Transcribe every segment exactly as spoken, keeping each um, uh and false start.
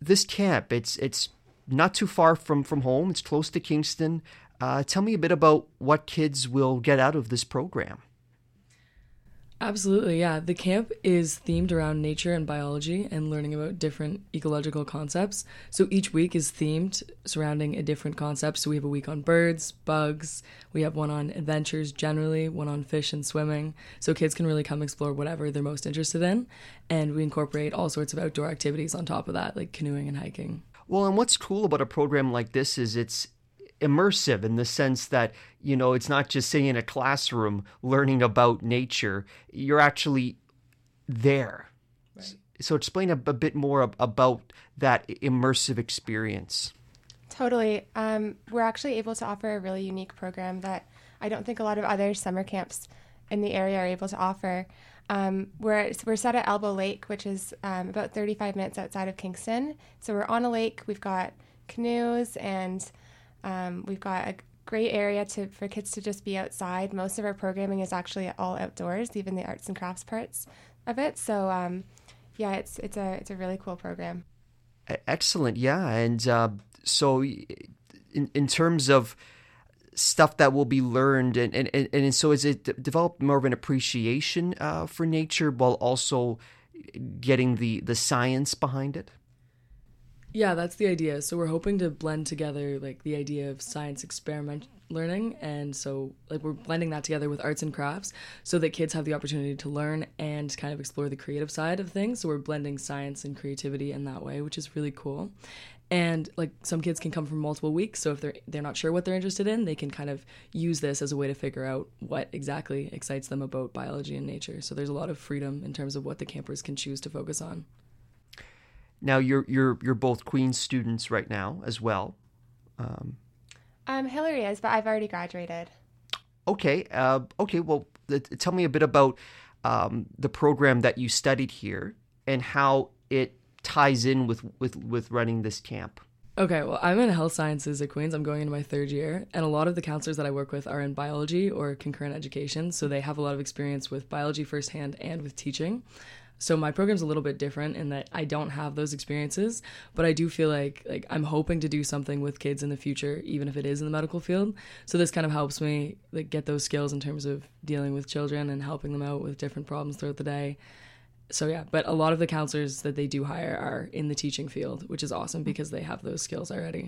this camp, it's it's not too far from, from home. It's close to Kingston. Uh, tell me a bit about what kids will get out of this program. Absolutely, yeah. The camp is themed around nature and biology and learning about different ecological concepts. So each week is themed surrounding a different concept. So we have a week on birds, bugs. We have one on adventures generally, one on fish and swimming. So kids can really come explore whatever they're most interested in. And we incorporate all sorts of outdoor activities on top of that, like canoeing and hiking. Well, and what's cool about a program like this is it's immersive in the sense that, you know, it's not just sitting in a classroom learning about nature. You're actually there. Right. So explain a, a bit more ab- about that immersive experience. Totally. Um, we're actually able to offer a really unique program that I don't think a lot of other summer camps in the area are able to offer. Um, we're, we're set at Elbow Lake, which is um, about thirty-five minutes outside of Kingston. So we're on a lake. We've got canoes and Um, we've got a great area to for kids to just be outside. Most of our programming is actually all outdoors, even the arts and crafts parts of it. So, um, yeah, it's it's a it's a really cool program. Excellent, yeah. And uh, so, in in terms of stuff that will be learned, and and, and, and so is it developed more of an appreciation uh, for nature while also getting the the science behind it? Yeah, that's the idea. So we're hoping to blend together like the idea of science experiment learning, and so like we're blending that together with arts and crafts so that kids have the opportunity to learn and kind of explore the creative side of things. So we're blending science and creativity in that way, which is really cool. And like some kids can come from multiple weeks, so if they're they're not sure what they're interested in, they can kind of use this as a way to figure out what exactly excites them about biology and nature. So there's a lot of freedom in terms of what the campers can choose to focus on. Now, you're you're you're both Queen's students right now as well. Um, um, Hillary is, but I've already graduated. Okay. Uh, okay. Well, th- tell me a bit about um, the program that you studied here and how it ties in with, with, with running this camp. Okay, well, I'm in health sciences at Queen's. I'm going into my third year, and a lot of the counselors that I work with are in biology or concurrent education, so they have a lot of experience with biology firsthand and with teaching. So my program's a little bit different in that I don't have those experiences, but I do feel like like I'm hoping to do something with kids in the future, even if it is in the medical field. So this kind of helps me like get those skills in terms of dealing with children and helping them out with different problems throughout the day. So yeah, but a lot of the counselors that they do hire are in the teaching field, which is awesome because they have those skills already.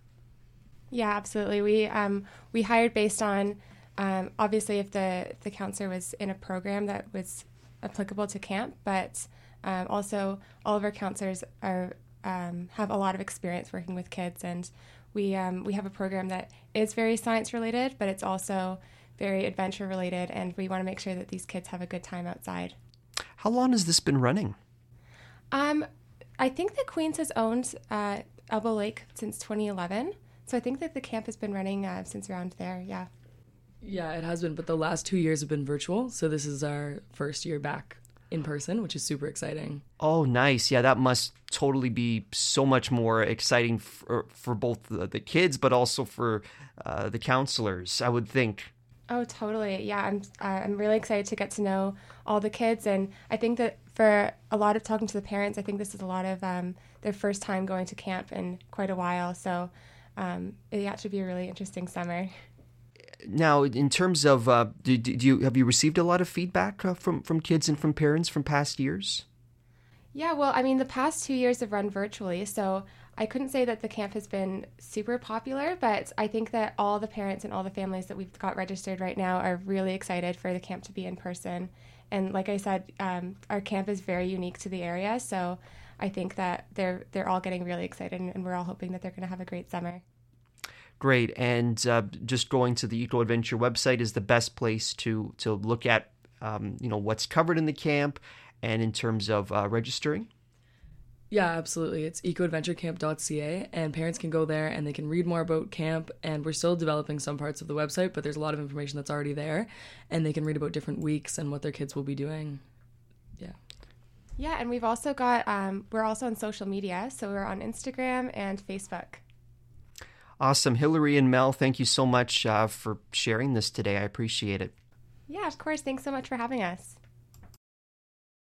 Yeah, absolutely. We um we hired based on um, obviously if the the counselor was in a program that was applicable to camp, but um, also all of our counselors are um, have a lot of experience working with kids, and we um, we have a program that is very science related, but it's also very adventure related, and we want to make sure that these kids have a good time outside. How long has this been running? Um, I think that Queen's has owned uh, Elbow Lake since twenty eleven, so I think that the camp has been running uh, since around there. Yeah. Yeah, it has been, but the last two years have been virtual, so this is our first year back in person, which is super exciting. Oh, nice. Yeah, that must totally be so much more exciting for, for both the, the kids, but also for uh, the counselors, I would think. Oh, totally. Yeah, I'm uh, I'm really excited to get to know all the kids, and I think that for a lot of talking to the parents, I think this is a lot of um, their first time going to camp in quite a while, so um, it yeah, should be a really interesting summer. Now, in terms of, uh, do, do you have you received a lot of feedback uh, from, from kids and from parents from past years? Yeah, well, I mean, the past two years have run virtually, so I couldn't say that the camp has been super popular, but I think that all the parents and all the families that we've got registered right now are really excited for the camp to be in person. And like I said, um, our camp is very unique to the area, so I think that they're they're all getting really excited, and we're all hoping that they're going to have a great summer. Great. And uh, just going to the Eco Adventure website is the best place to to look at um, you know what's covered in the camp and in terms of uh, registering. Yeah, absolutely. It's eco adventure camp dot c a, and parents can go there and they can read more about camp, and we're still developing some parts of the website, but there's a lot of information that's already there, and they can read about different weeks and what their kids will be doing. Yeah. Yeah, and we've also got, um, we're also on social media, so we're on Instagram and Facebook. Awesome. Hillary and Mel, thank you so much uh, for sharing this today. I appreciate it. Yeah, of course. Thanks so much for having us.